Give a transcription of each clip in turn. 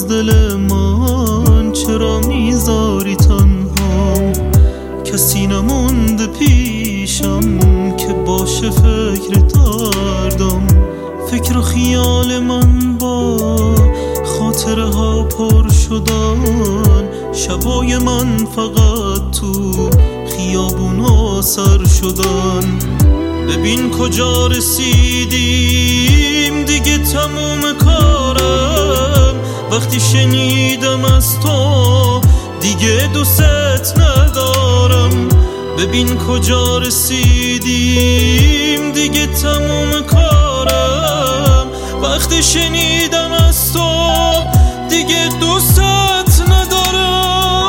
از دل من چرا میذاری تنها؟ کسی نمونده پیشم که باشه فکر دردم. فکر و خیال من با خاطره ها پر شدن. شبای من فقط تو خیابونا سر شدن. ببین کجا رسیدیم، دیگه تموم کارم. وقتی شنیدم از تو دیگه دوست ندارم. ببین کجا رسیدیم، دیگه تموم کارم. وقتی شنیدم از تو دیگه دوست ندارم.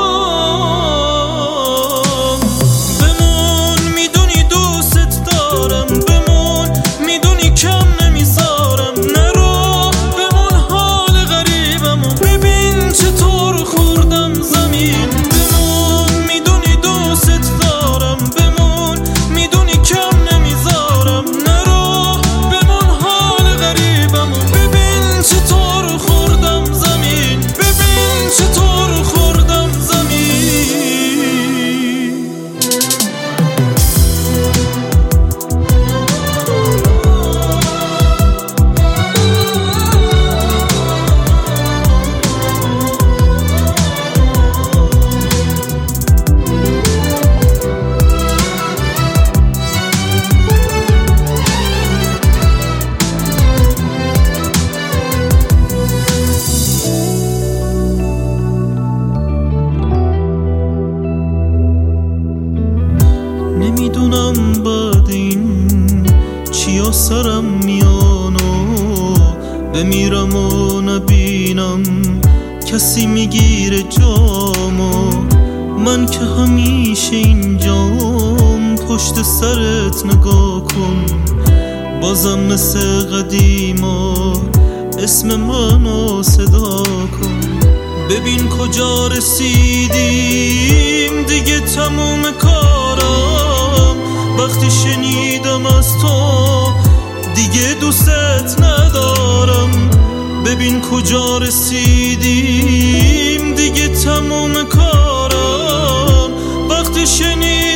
بمون میدونی دوست دارم، بمون میدونی کم نمیذارم. نرو بمون حال غریبمو ببین چطور خوردم زمین. بمون میدونی دوست دارم، بمون میدونی کم نمیذارم. نرو بمون حال غریبمو ببین چطور خوردم زمین. ببین چطور خوردم زمین. نمیدونم بعد این چیا سرم میانو بمیرم و نبینم کسی میگیره جامو. من که همیشه اینجام پشت سرت نگاه کن. بازم مثل قدیما اسم منو صدا کن. ببین کجا رسیدیم، دیگه تموم کارم. وقتی شنیدم از تو دیگه دوست ندارم. ببین کجا رسیدیم، دیگه تموم کارم. وقتی شنیدم